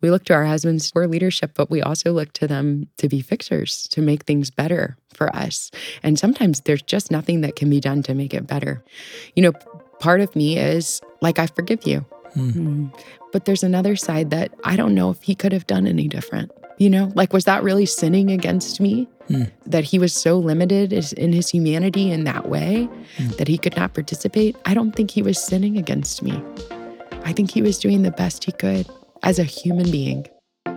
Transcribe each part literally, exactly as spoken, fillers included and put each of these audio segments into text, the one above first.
We look to our husbands for leadership, but we also look to them to be fixers, to make things better for us. And sometimes there's just nothing that can be done to make it better. You know, part of me is like, I forgive you. Mm-hmm. But there's another side that I don't know if he could have done any different. You know, like, was that really sinning against me? Mm. That he was so limited in his humanity in that way mm. that he could not participate? I don't think he was sinning against me. I think he was doing the best he could as a human being.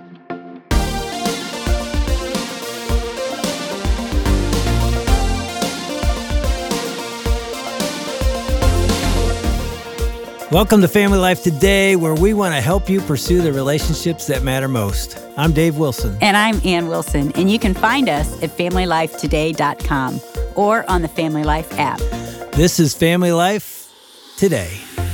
Welcome to Family Life Today, where we want to help you pursue the relationships that matter most. I'm Dave Wilson. And I'm Ann Wilson. And you can find us at family life today dot com or on the Family Life app. This is Family Life Today.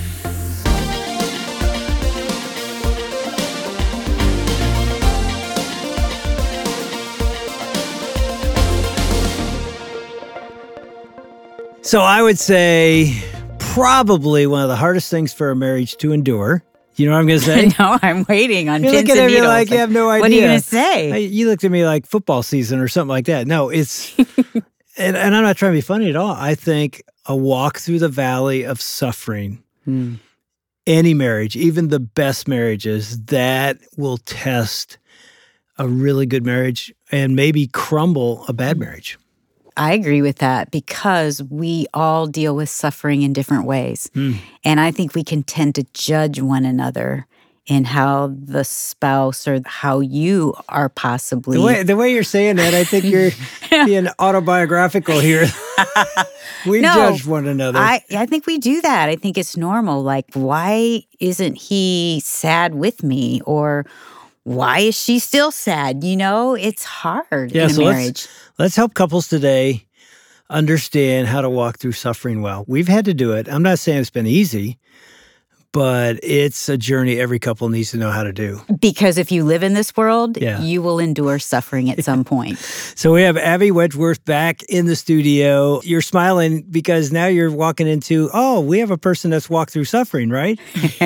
So I would say probably one of the hardest things for a marriage to endure. You know what I'm going to say? No, I'm waiting on You're pins looking and at me needles. like you have no idea. What are you going to say? You looked at me like football season or something like that. No, it's, and, and I'm not trying to be funny at all. I think a walk through the valley of suffering, hmm. any marriage, even the best marriages, that will test a really good marriage and maybe crumble a bad marriage. I agree with that because we all deal with suffering in different ways. Mm. And I think we can tend to judge one another in how the spouse or how you are possibly... The way, the way you're saying that, I think you're being autobiographical here. we no, judge one another. I, I think we do that. I think it's normal. Like, why isn't he sad with me? Or why is she still sad? You know, it's hard yeah, in a so marriage. Let's, let's help couples today understand how to walk through suffering well. We've had to do it. I'm not saying it's been easy, but it's a journey every couple needs to know how to do. Because if you live in this world, yeah. you will endure suffering at some point. So we have Abby Wedgeworth back in the studio. You're smiling because now you're walking into, oh, we have a person that's walked through suffering, right?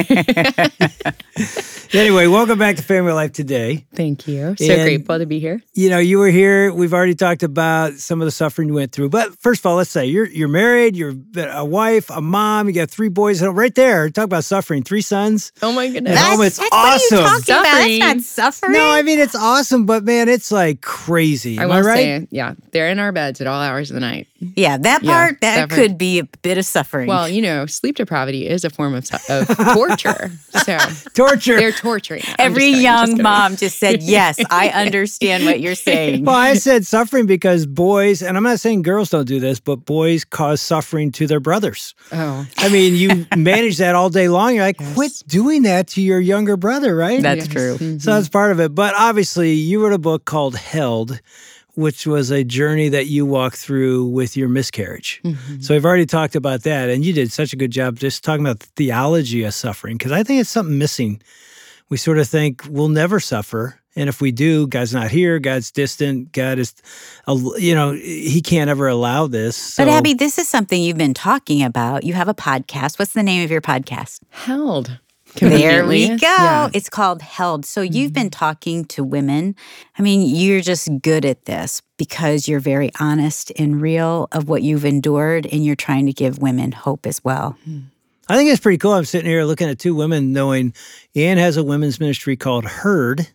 Anyway, welcome back to Family Life Today. Thank you. So and, grateful to be here. You know, you were here. We've already talked about some of the suffering you went through. But first of all, let's say you're you're married, you're a wife, a mom, you got three boys. Right there, talk about suffering. Three sons. Oh, my goodness. At home, it's that's awesome. What are you talking suffering. about? That's not suffering. No, I mean, it's awesome, but man, it's like crazy. I Am will I right? say, yeah, they're in our beds at all hours of the night. Yeah, that Yeah, part, that definitely. could be a bit of suffering. Well, you know, sleep depravity is a form of, su- of torture. So Torture. they're torturing. I'm Every just kidding, young just kidding. mom just said, yes, I understand what you're saying. Well, I said suffering because boys, and I'm not saying girls don't do this, but boys cause suffering to their brothers. Oh. I mean, you manage that all day long. You're like, Yes. quit doing that to your younger brother, right? That's Yes. true. Mm-hmm. So that's part of it. But obviously, you wrote a book called Held, which was a journey that you walked through with your miscarriage. Mm-hmm. So we've already talked about that. And you did such a good job just talking about the theology of suffering, because I think it's something missing. We sort of think we'll never suffer. And if we do, God's not here, God's distant, God is, you know, he can't ever allow this. So. But Abby, this is something you've been talking about. You have a podcast. What's the name of your podcast? Held. There we go. Yeah. It's called Held. So you've been talking to women. I mean, you're just good at this because you're very honest and real of what you've endured, and you're trying to give women hope as well. I think it's pretty cool. I'm sitting here looking at two women knowing Ann has a women's ministry called Heard.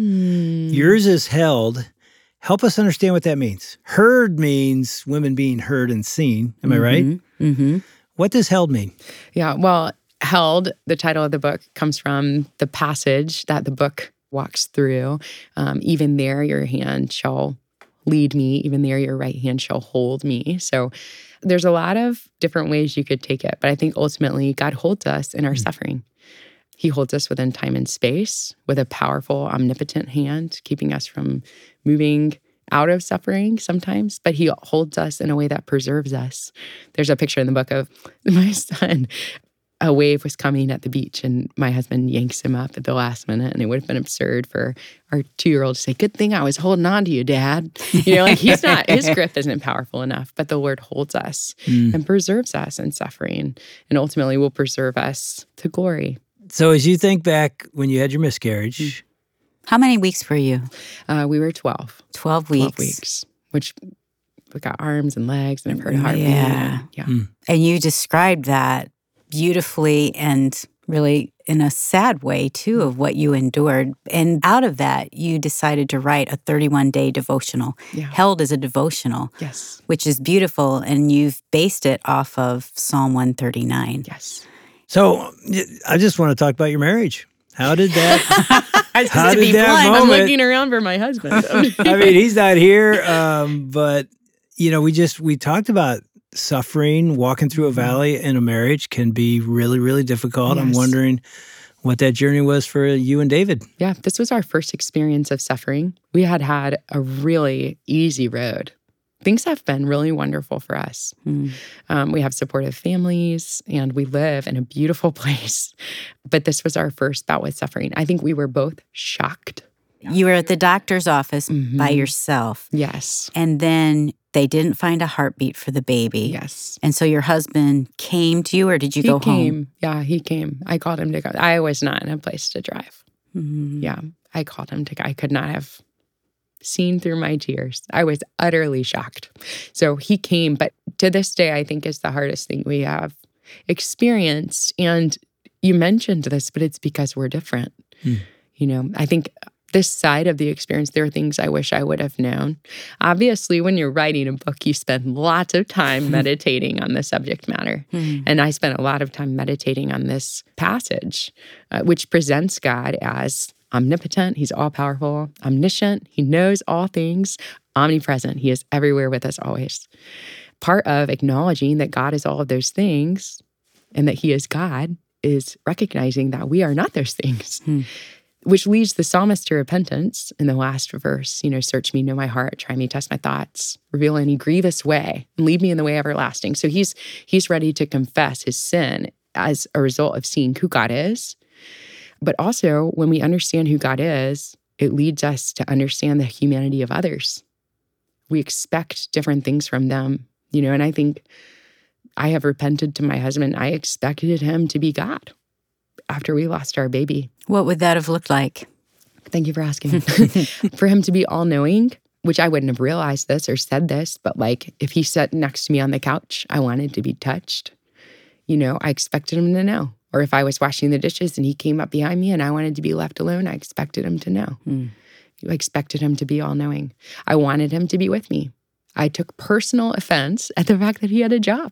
Mm. Yours is Held. Help us understand what that means. Heard means women being heard and seen. Am Mm-hmm. I right? Mm-hmm. What does Held mean? Yeah, well, Held, the title of the book, comes from the passage that the book walks through. Um, even there, your hand shall lead me. Even there, your right hand shall hold me. So there's a lot of different ways you could take it. But I think ultimately, God holds us in our mm-hmm. suffering. He holds us within time and space with a powerful, omnipotent hand, keeping us from moving out of suffering sometimes, but he holds us in a way that preserves us. There's a picture in the book of my son. A wave was coming at the beach, and my husband yanks him up at the last minute, and it would have been absurd for our two-year-old to say, good thing I was holding on to you, Dad. You know, like he's not, his grip isn't powerful enough, but the Lord holds us mm. and preserves us in suffering, and ultimately will preserve us to glory. So as you think back when you had your miscarriage, mm. How many weeks were you? Uh, we were twelve. twelve weeks. twelve weeks, which we got arms and legs and I've heard a heartbeat. Yeah. And, yeah. Mm. And you described that beautifully and really in a sad way, too, of what you endured. And out of that, you decided to write a thirty-one day devotional, Yeah. held as a devotional, Yes. which is beautiful. And you've based it off of Psalm one thirty-nine. Yes. So I just want to talk about your marriage. How did that? I how to did be that blunt, I'm moment? looking around for my husband. I mean, he's not here, um, but you know, we just we talked about suffering, walking through a valley in a marriage can be really, really difficult. I'm Yes. wondering what that journey was for you and David. Yeah, this was our first experience of suffering. We had had a really easy road. Things have been really wonderful for us. Mm. Um, we have supportive families and we live in a beautiful place. But this was our first bout with suffering. I think we were both shocked. You were at the doctor's office Mhm. by yourself. Yes. And then they didn't find a heartbeat for the baby. Yes. And so your husband came to you, or did you he go came. home? Yeah, he came. I called him to go. I was not in a place to drive. Mhm. Yeah, I called him to go. I could not have seen through my tears. I was utterly shocked. So he came, but to this day, I think is the hardest thing we have experienced. And you mentioned this, but it's because we're different. Hmm. You know, I think this side of the experience, there are things I wish I would have known. Obviously, when you're writing a book, you spend lots of time meditating on the subject matter. Mhm. And I spent a lot of time meditating on this passage, uh, which presents God as omnipotent. He's all-powerful, omniscient. He knows all things, omnipresent. He is everywhere with us always. Part of acknowledging that God is all of those things and that he is God is recognizing that we are not those things. Hmm. Which leads the psalmist to repentance in the last verse. You know, search me, know my heart, try me, test my thoughts, reveal any grievous way, and lead me in the way everlasting. So he's he's ready to confess his sin as a result of seeing who God is. But also, when we understand who God is, it leads us to understand the humanity of others. We expect different things from them, you know, and I think I have repented to my husband. I expected him to be God after we lost our baby. What would that have looked like? Thank you for asking. For him to be all-knowing, which I wouldn't have realized this or said this, but like if he sat next to me on the couch, I wanted to be touched. You know, I expected him to know. Or if I was washing the dishes and he came up behind me and I wanted to be left alone, I expected him to know. Mm. I expected him to be all-knowing. I wanted him to be with me. I took personal offense at the fact that he had a job.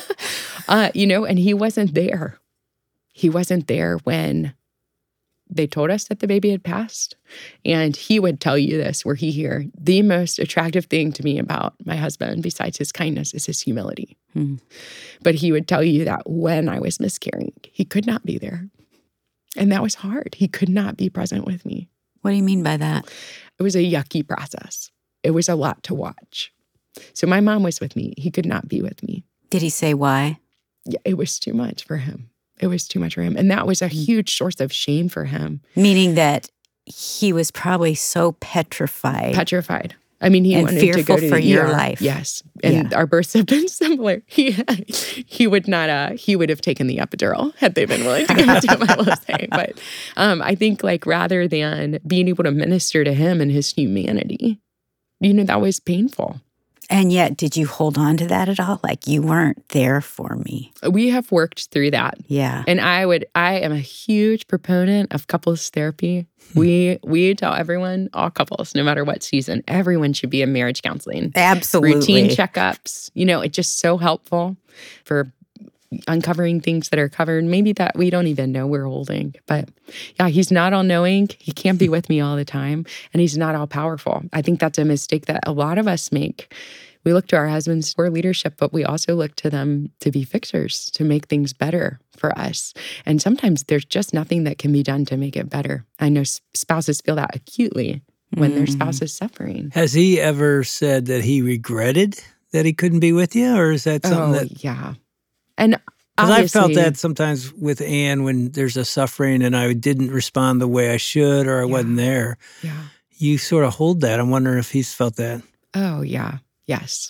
uh, you know, and he wasn't there. He wasn't there when they told us that the baby had passed. And he would tell you this, were he here. The most attractive thing to me about my husband, besides his kindness, is his humility. Hmm. But he would tell you that when I was miscarrying, he could not be there. And that was hard. He could not be present with me. What do you mean by that? It was a yucky process. It was a lot to watch. So my mom was with me. He could not be with me. Did he say why? Yeah, it was too much for him. It was too much for him. And that was a huge source of shame for him. Meaning that he was probably so petrified. Petrified. I mean, he And wanted to fearful go to for the your E R. life. Yes. And Yeah. our births have been similar. He he would not, uh, he would have taken the epidural had they been willing to give it to him, I will say. But um, I think like rather than being able to minister to him and his humanity, you know, that was painful. And yet, did you hold on to that at all? Like, you weren't there for me. We have worked through that. Yeah. And I would, I am a huge proponent of couples therapy. we we tell everyone, all couples, no matter what season, everyone should be in marriage counseling. Absolutely. Routine checkups. You know, it's just so helpful for uncovering things that are covered, maybe that we don't even know we're holding. But yeah, he's not all knowing. He can't be with me all the time. And he's not all powerful. I think that's a mistake that a lot of us make. We look to our husbands for leadership, but we also look to them to be fixers, to make things better for us. And sometimes there's just nothing that can be done to make it better. I know spouses feel that acutely when their spouse is suffering. Has he ever said that he regretted that he couldn't be with you? Or is that something Oh, that... yeah. And Because I've felt obviously- that sometimes with Anne when there's a suffering and I didn't respond the way I should or I Yeah. wasn't there. Yeah. You sort of hold that. I'm wondering if he's felt that. Oh, yeah. Yes.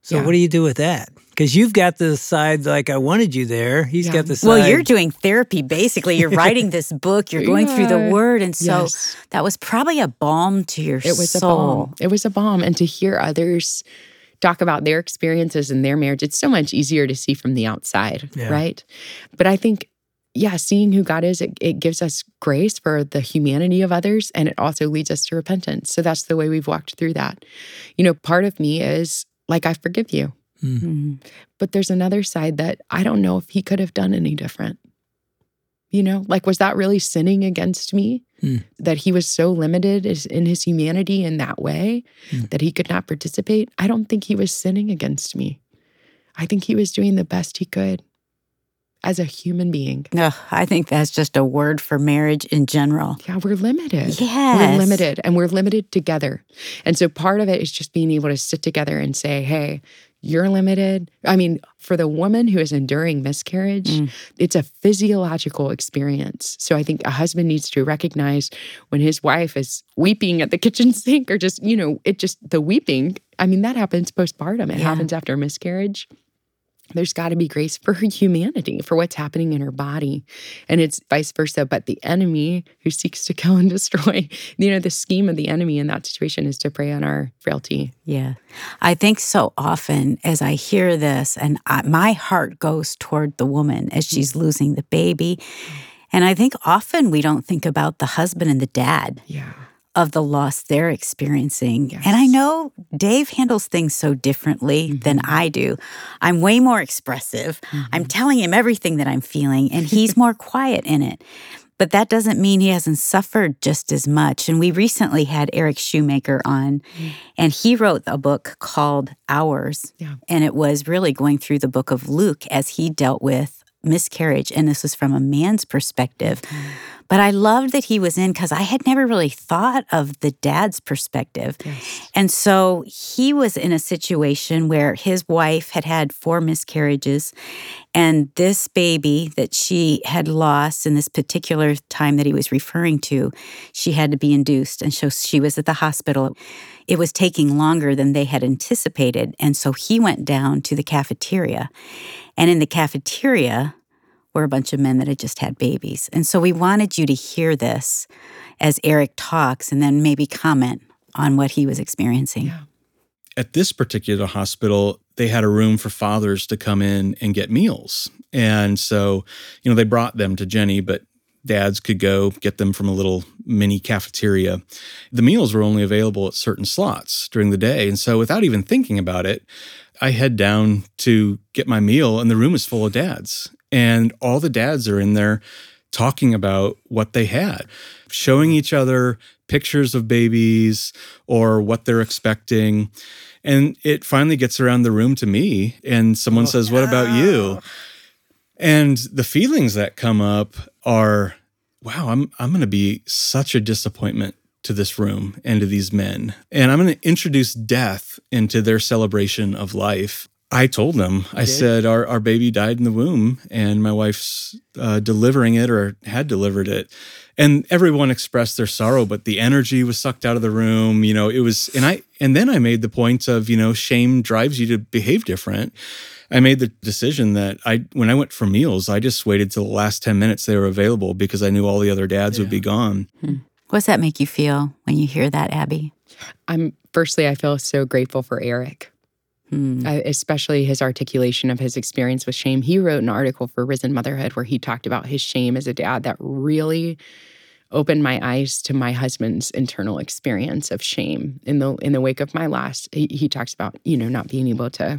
So Yeah. what do you do with that? Because you've got the side like I wanted you there. He's Yeah. got the side. Well, you're doing therapy, basically. You're writing this book. You're going through the Yeah. word. And so Yes. that was probably a balm to your It was soul. a balm. It was a balm. And to hear others talk about their experiences in their marriage, it's so much easier to see from the outside, Yeah. right? But I think, yeah, seeing who God is, it, it gives us grace for the humanity of others, and it also leads us to repentance. So that's the way we've walked through that. You know, part of me is like, I forgive you. Mhm. But there's another side that I don't know if he could have done any different. You know, like, was that really sinning against me? Mm. That he was so limited is- in his humanity in that way Mm. that he could not participate? I don't think he was sinning against me. I think he was doing the best he could as a human being. Ugh, I think that's just a word for marriage in general. Yeah, we're limited. Yes. We're limited, and we're limited together. And so part of it is just being able to sit together and say, hey, you're limited. I mean, for the woman who is enduring miscarriage, Mm. it's a physiological experience. So I think a husband needs to recognize when his wife is weeping at the kitchen sink or just, you know, it just, the weeping, I mean, that happens postpartum. It Yeah. happens after miscarriage. There's got to be grace for her humanity, for what's happening in her body. And it's vice versa. But the enemy who seeks to kill and destroy, you know, the scheme of the enemy in that situation is to prey on our frailty. Yeah. I think so often as I hear this, and I, my heart goes toward the woman as she's losing the baby. And I think often we don't think about the husband and the dad Yeah. of the loss they're experiencing. Yes. And I know Dave handles things so differently Mm-hmm. than I do. I'm way more expressive. I'm telling him everything that I'm feeling, and he's more quiet in it. But that doesn't mean he hasn't suffered just as much. And we recently had Eric Shoemaker on, and he wrote a book called Ours. Yeah. And it was really going through the book of Luke as he dealt with miscarriage. And this was from a man's perspective. But I loved that he was in because I had never really thought of the dad's perspective. Yes. And so he was in a situation where his wife had had four miscarriages, and this baby that she had lost in this particular time that he was referring to, she had to be induced. And so she was at the hospital. It was taking longer than they had anticipated. And so he went down to the cafeteria. And in the cafeteria were a bunch of men that had just had babies. And so we wanted you to hear this as Eric talks and then maybe comment on what he was experiencing. Yeah. At this particular hospital, they had a room for fathers to come in and get meals. And so, you know, they brought them to Jenny, but dads could go get them from a little mini cafeteria. The meals were only available at certain slots during the day. And so without even thinking about it, I head down to get my meal, and the room is full of dads. And all the dads are in there talking about what they had, showing each other pictures of babies or what they're expecting. And it finally gets around the room to me, and someone says, "What about you?" And the feelings that come up are, wow, I'm I'm going to be such a disappointment to this room and to these men. And I'm going to introduce death into their celebration of life. I told them, I said, our, our baby died in the womb, and my wife's uh, delivering it or had delivered it. And everyone expressed their sorrow, but the energy was sucked out of the room. You know, it was, and I, and then I made the point of, you know, shame drives you to behave different. I made the decision that I, when I went for meals, I just waited till the last ten minutes they were available because I knew all the other dads Yeah. would be gone. Hmm. What does that make you feel when you hear that, Abby? I'm, firstly, I feel so grateful for Eric. Hmm. Uh, especially his articulation of his experience with shame. He wrote an article for Risen Motherhood where he talked about his shame as a dad that really opened my eyes to my husband's internal experience of shame in the in the wake of my loss. He, he talks about, you know, not being able to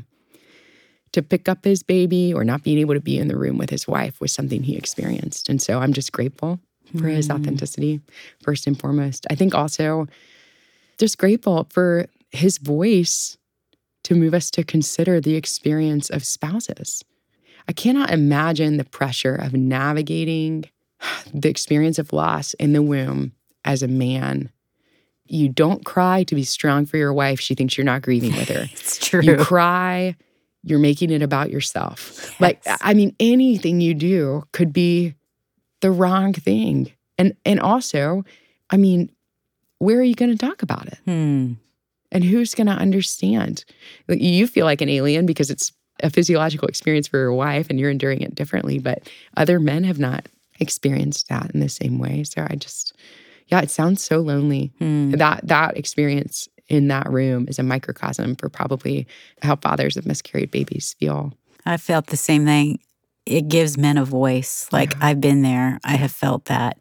to pick up his baby or not being able to be in the room with his wife was something he experienced. And so I'm just grateful for his Mm. authenticity, first and foremost. I think also just grateful for his voice to move us to consider the experience of spouses. I cannot imagine the pressure of navigating the experience of loss in the womb as a man. You don't cry to be strong for your wife. She thinks you're not grieving with her. It's true. You cry, you're making it about yourself. Like, Yes. I mean, anything you do could be the wrong thing. And and also, I mean, where are you going to talk about it? Hmm. And who's going to understand? You feel like an alien because it's a physiological experience for your wife and you're enduring it differently, but other men have not experienced that in the same way. So I just, yeah, it sounds so lonely. Mm. That that experience in that room is a microcosm for probably how fathers of miscarried babies feel. I felt the same thing. It gives men a voice. Like, yeah. I've been there. I have felt that.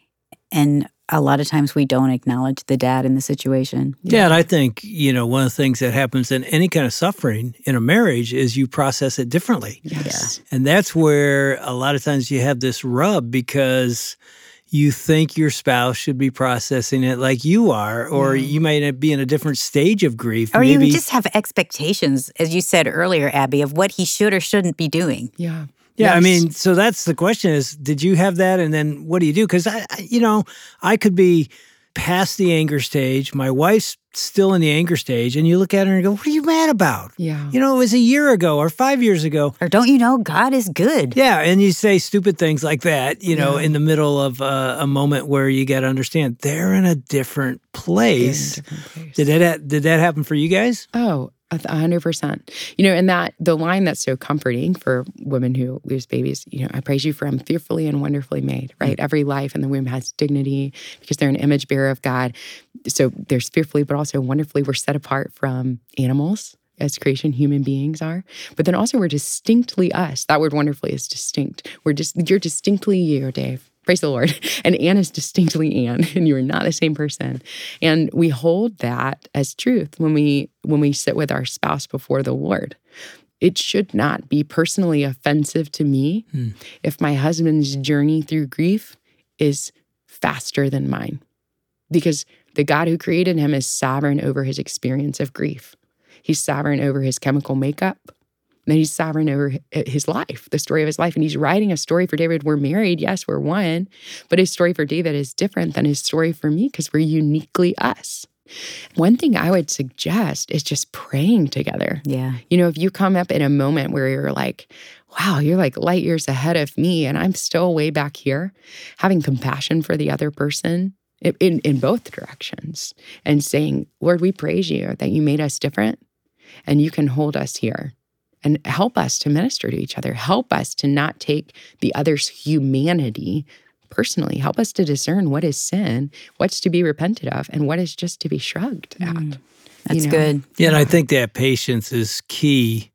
And a lot of times we don't acknowledge the dad in the situation. Yeah, and I think, you know, one of the things that happens in any kind of suffering in a marriage is you process it differently. Yes. Yeah. And that's where a lot of times you have this rub because you think your spouse should be processing it like you are, or yeah. you might be in a different stage of grief. Or maybe. you just have expectations, as you said earlier, Abby, of what he should or shouldn't be doing. Yeah. Yeah, Yes. I mean, so that's the question is, did you have that? And then what do you do? Because, I, I, you know, I could be past the anger stage. My wife's still in the anger stage. And you look at her and go, what are you mad about? Yeah. You know, it was a year ago or five years ago. Or don't you know God is good? Yeah, and you say stupid things like that, you know, Yeah. in the middle of uh, a moment where you got to understand they're in a different place. They're in a different place. Did that, ha- did that happen for you guys? Oh, a hundred percent. You know, and that the line that's so comforting for women who lose babies, you know, I praise you for I'm fearfully and wonderfully made, right? Mm-hmm. Every life in the womb has dignity because they're an image bearer of God. So there's fearfully, but also wonderfully, we're set apart from animals as creation, human beings are. But then also we're distinctly us. That word wonderfully is distinct. We're just, you're distinctly you, Dave. Praise the Lord. And Anne is distinctly Anne, and you are not the same person. And we hold that as truth when we when we sit with our spouse before the Lord. It should not be personally offensive to me hmm. if my husband's journey through grief is faster than mine. Because the God who created him is sovereign over his experience of grief. He's sovereign over his chemical makeup. And he's sovereign over his life, the story of his life. And he's writing a story for David. We're married. Yes, we're one. But his story for David is different than his story for me because we're uniquely us. One thing I would suggest is just praying together. Yeah. You know, if you come up in a moment where you're like, wow, you're like light years ahead of me and I'm still way back here, having compassion for the other person in, in both directions and saying, Lord, we praise you that you made us different and you can hold us here. And help us to minister to each other. Help us to not take the other's humanity personally. Help us to discern what is sin, what's to be repented of, and what is just to be shrugged at. Mm, that's you know? good. Yeah, and I think that patience is key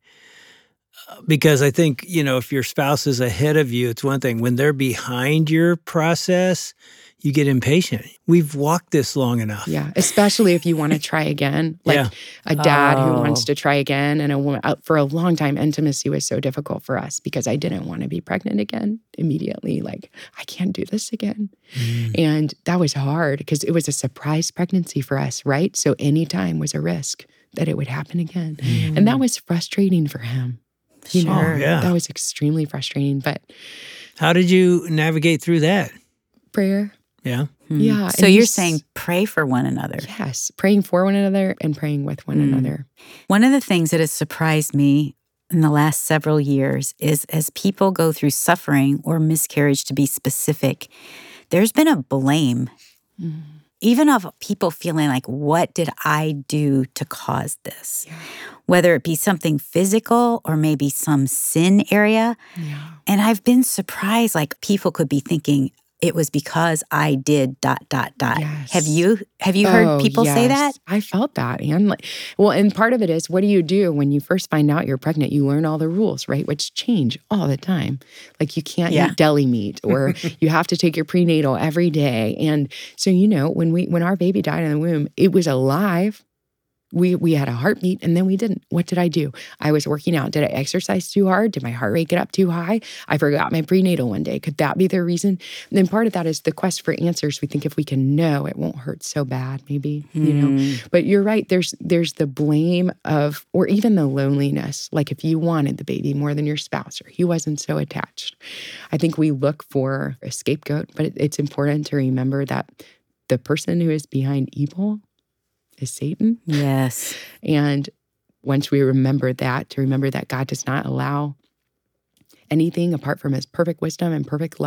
because I think, you know, if your spouse is ahead of you, it's one thing. When they're behind your process, you get impatient. We've walked this long enough. Yeah, especially if you want to try again. Like yeah. a dad oh. who wants to try again. And a woman, for a long time, intimacy was so difficult for us because I didn't want to be pregnant again immediately. Like, I can't do this again. Mm. And that was hard because it was a surprise pregnancy for us, right? So any time was a risk that it would happen again. Mm. And that was frustrating for him. You sure. know, yeah. That was extremely frustrating. But how did you navigate through that? Prayer. Yeah. Hmm. Yeah. So you're saying pray for one another. Yes. Praying for one another and praying with one hmm. another. One of the things that has surprised me in the last several years is as people go through suffering or miscarriage, to be specific, there's been a blame, mm. even of people feeling like, what did I do to cause this? Yeah. Whether it be something physical or maybe some sin area. Yeah. And I've been surprised, like people could be thinking, it was because I did dot, dot, dot. Yes. Have you have you heard oh, people yes. say that? I felt that. And like, well, and part of it is, what do you do when you first find out you're pregnant? You learn all the rules, right? Which change all the time. Like you can't yeah. eat deli meat or you have to take your prenatal every day. And so, you know, when we when our baby died in the womb, it was alive. We we had a heartbeat and then we didn't. What did I do? I was working out. Did I exercise too hard? Did my heart rate get up too high? I forgot my prenatal one day. Could that be the reason? And then part of that is the quest for answers. We think if we can know, it won't hurt so bad, maybe, mm. you know. But you're right. There's there's the blame of, or even the loneliness. Like if you wanted the baby more than your spouse or he wasn't so attached. I think we look for a scapegoat, but it, it's important to remember that the person who is behind evil is Satan. Yes. And once we remember that, to remember that God does not allow anything apart from his perfect wisdom and perfect love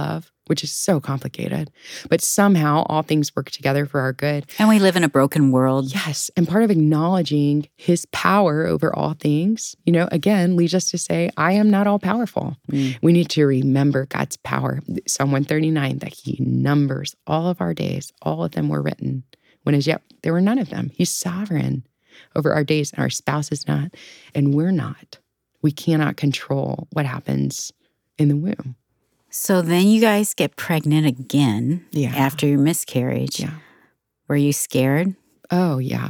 which is so complicated. But somehow all things work together for our good. And we live in a broken world. Yes. And part of acknowledging his power over all things, you know, again, leads us to say, I am not all powerful. Mm. We need to remember God's power. Psalm one thirty-nine, that he numbers all of our days. All of them were written, when as yet there were none of them. He's sovereign over our days, and our spouse is not, and we're not. We cannot control what happens in the womb. So then you guys get pregnant again yeah. after your miscarriage. Yeah. Were you scared? Oh, yeah.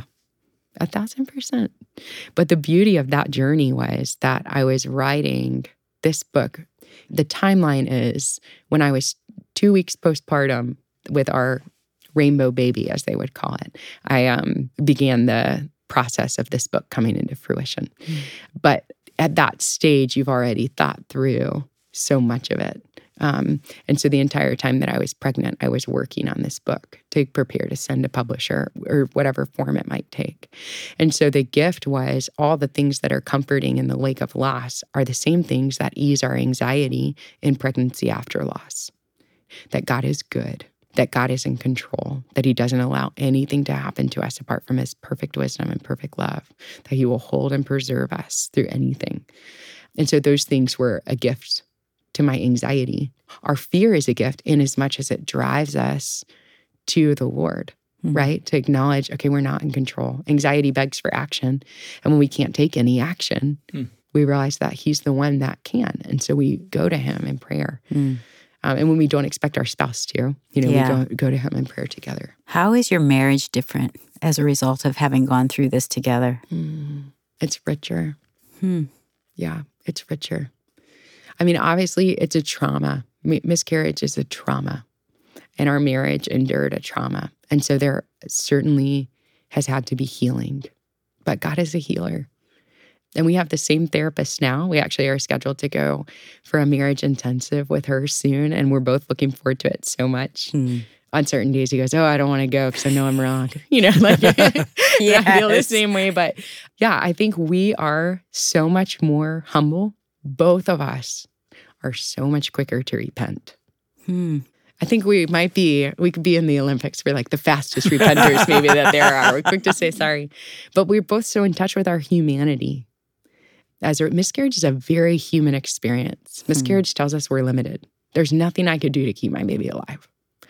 A thousand percent. But the beauty of that journey was that I was writing this book. The timeline is when I was two weeks postpartum with our rainbow baby, as they would call it, I um, began the process of this book coming into fruition. Mm. But at that stage, you've already thought through so much of it. Um, and so the entire time that I was pregnant, I was working on this book to prepare to send to publisher or whatever form it might take. And so the gift was all the things that are comforting in the lake of loss are the same things that ease our anxiety in pregnancy after loss. That God is good, that God is in control, that he doesn't allow anything to happen to us apart from his perfect wisdom and perfect love, that he will hold and preserve us through anything. And so those things were a gift to my anxiety. Our fear is a gift in as much as it drives us to the Lord, mm-hmm. right? To acknowledge, okay, we're not in control. Anxiety begs for action. And when we can't take any action, mm. we realize that he's the one that can. And so we go to him in prayer. Mm. Um, and when we don't expect our spouse to, you know, yeah. we go, go to him in prayer together. How is your marriage different as a result of having gone through this together? Mm. It's richer. Hmm. Yeah, it's richer. I mean, obviously, it's a trauma. Miscarriage is a trauma. And our marriage endured a trauma. And so there certainly has had to be healing. But God is a healer. And we have the same therapist now. We actually are scheduled to go for a marriage intensive with her soon. And we're both looking forward to it so much. Hmm. On certain days, he goes, oh, I don't want to go because I know I'm wrong. You know, like yes. I feel the same way. But yeah, I think we are so much more humble. Both of us are so much quicker to repent. Hmm. I think we might be, we could be in the Olympics for like the fastest repenters maybe that there are. We're quick to say sorry. But we're both so in touch with our humanity. As a miscarriage is a very human experience. Miscarriage hmm. tells us we're limited. There's nothing I could do to keep my baby alive.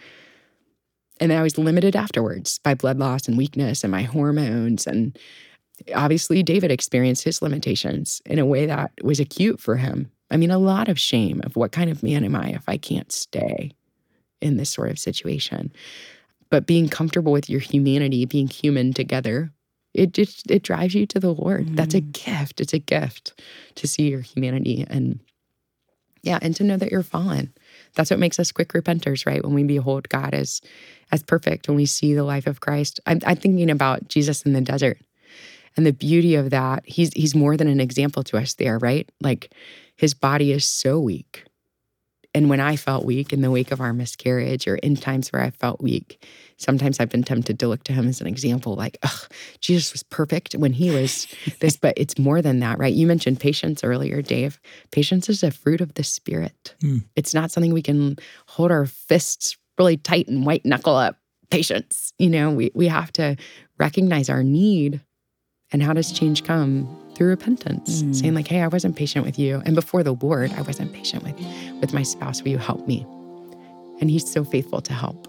And I was limited afterwards by blood loss and weakness and my hormones. And obviously, David experienced his limitations in a way that was acute for him. I mean, a lot of shame of what kind of man am I if I can't stay in this sort of situation. But being comfortable with your humanity, being human together, it just, it drives you to the Lord. Mm-hmm. That's a gift. It's a gift to see your humanity and, yeah, and to know that you're fallen. That's what makes us quick repenters, right? When we behold God as, as perfect, when we see the life of Christ. I'm, I'm thinking about Jesus in the desert. And the beauty of that, he's he's more than an example to us there, right? Like, his body is so weak. And when I felt weak in the wake of our miscarriage or in times where I felt weak, sometimes I've been tempted to look to him as an example, like, ugh, Jesus was perfect when he was this, but it's more than that, right? You mentioned patience earlier, Dave. Patience is a fruit of the Spirit. Mm. It's not something we can hold our fists really tight and white knuckle up. Patience, you know, we, we have to recognize our need. And how does change come? Through repentance, mm. saying like, hey, I wasn't patient with you. And before the Lord, I wasn't patient with, with my spouse. Will you help me? And he's so faithful to help.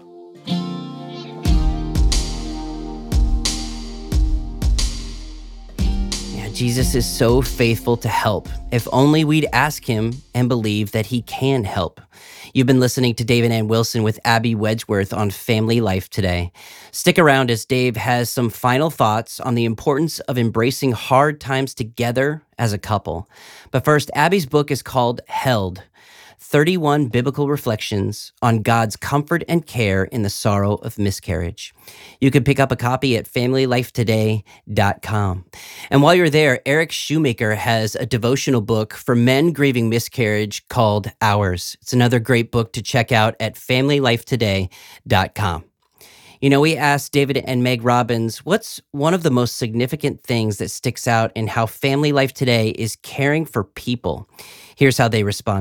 Yeah, Jesus is so faithful to help. If only we'd ask him and believe that he can help. You've been listening to Dave and Ann Wilson with Abby Wedgeworth on Family Life Today. Stick around as Dave has some final thoughts on the importance of embracing hard times together as a couple. But first, Abby's book is called Held, thirty-one Biblical Reflections on God's Comfort and Care in the Sorrow of Miscarriage. You can pick up a copy at family life today dot com. And while you're there, Eric Shoemaker has a devotional book for men grieving miscarriage called Ours. It's another great book to check out at family life today dot com. You know, we asked David and Meg Robbins, what's one of the most significant things that sticks out in how Family Life Today is caring for people? Here's how they responded.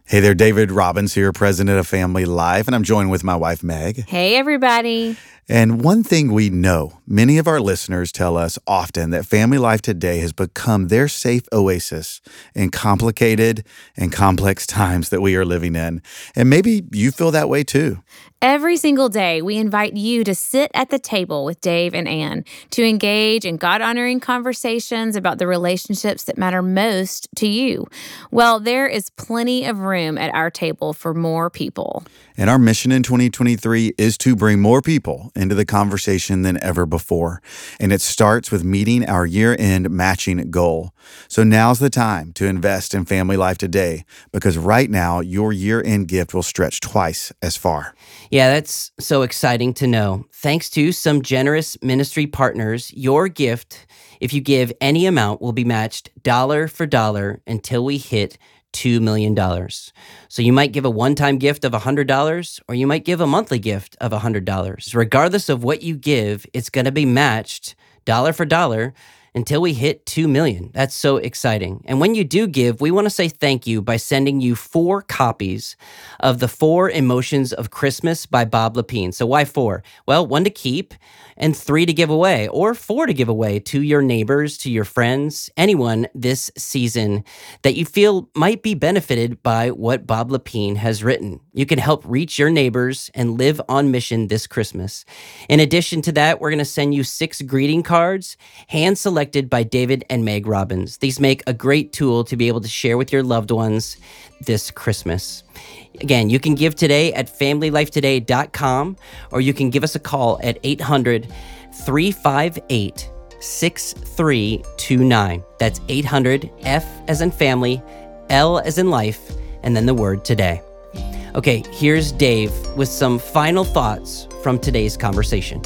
Hey there, David Robbins here, president of Family Life, and I'm joined with my wife, Meg. Hey, everybody. And one thing we know, many of our listeners tell us often that Family Life Today has become their safe oasis in complicated and complex times that we are living in. And maybe you feel that way too. Every single day, we invite you to sit at the table with Dave and Ann to engage in God-honoring conversations about the relationships that matter most to you. Well, there is plenty of room at our table for more people. And our mission in twenty twenty-three is to bring more people into the conversation than ever before. And it starts with meeting our year-end matching goal. So now's the time to invest in Family Life Today, because right now, your year-end gift will stretch twice as far. Yeah, that's so exciting to know. Thanks to some generous ministry partners, your gift, if you give any amount, will be matched dollar for dollar until we hit two million dollars. So you might give a one-time gift of one hundred dollars, or you might give a monthly gift of one hundred dollars. Regardless of what you give, it's going to be matched dollar for dollar until we hit two million. That's so exciting. And when you do give, we want to say thank you by sending you four copies of The Four Emotions of Christmas by Bob Lepine. So why four? Well, one to keep and three to give away, or four to give away to your neighbors, to your friends, anyone this season that you feel might be benefited by what Bob Lepine has written. You can help reach your neighbors and live on mission this Christmas. In addition to that, we're going to send you six greeting cards, hand-selected by David and Meg Robbins. These make a great tool to be able to share with your loved ones this Christmas. Again, you can give today at family life today dot com, or you can give us a call at eight hundred, three five eight, six three two nine. That's eight hundred, F as in family, L as in life, and then the word today. Okay, here's Dave with some final thoughts from today's conversation.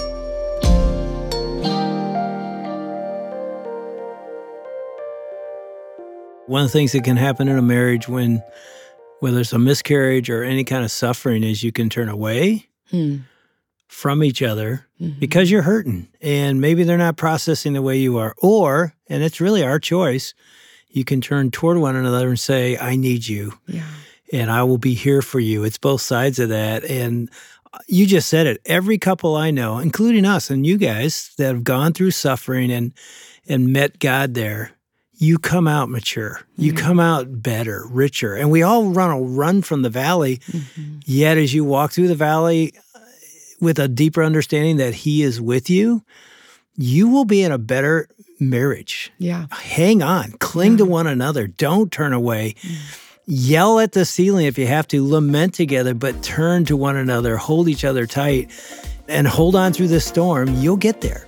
One of the things that can happen in a marriage when, whether it's a miscarriage or any kind of suffering, is you can turn away hmm. from each other mm-hmm. because you're hurting. And maybe they're not processing the way you are. Or, and it's really our choice, you can turn toward one another and say, I need you. Yeah. And I will be here for you. It's both sides of that. And you just said it. Every couple I know, including us and you guys that have gone through suffering and and met God there, you come out mature. You mm-hmm. come out better, richer. And we all run a run from the valley. Mm-hmm. Yet as you walk through the valley with a deeper understanding that He is with you, you will be in a better marriage. Yeah. Hang on. Cling yeah. to one another. Don't turn away. Mm. Yell at the ceiling if you have to. Lament together, but turn to one another. Hold each other tight and hold on through this storm. You'll get there.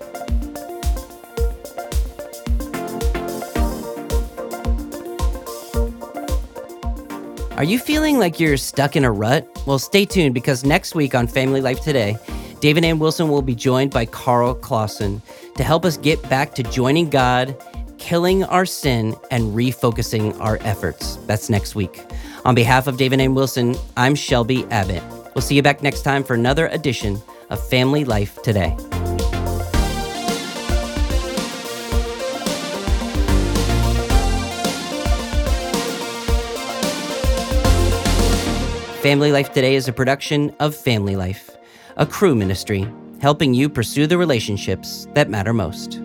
Are you feeling like you're stuck in a rut? Well, stay tuned, because next week on Family Life Today, David and Ann Wilson will be joined by Carl Clausen to help us get back to joining God, killing our sin, and refocusing our efforts. That's next week. On behalf of David and Ann Wilson, I'm Shelby Abbott. We'll see you back next time for another edition of Family Life Today. Family Life Today is a production of Family Life, a Cru ministry, helping you pursue the relationships that matter most.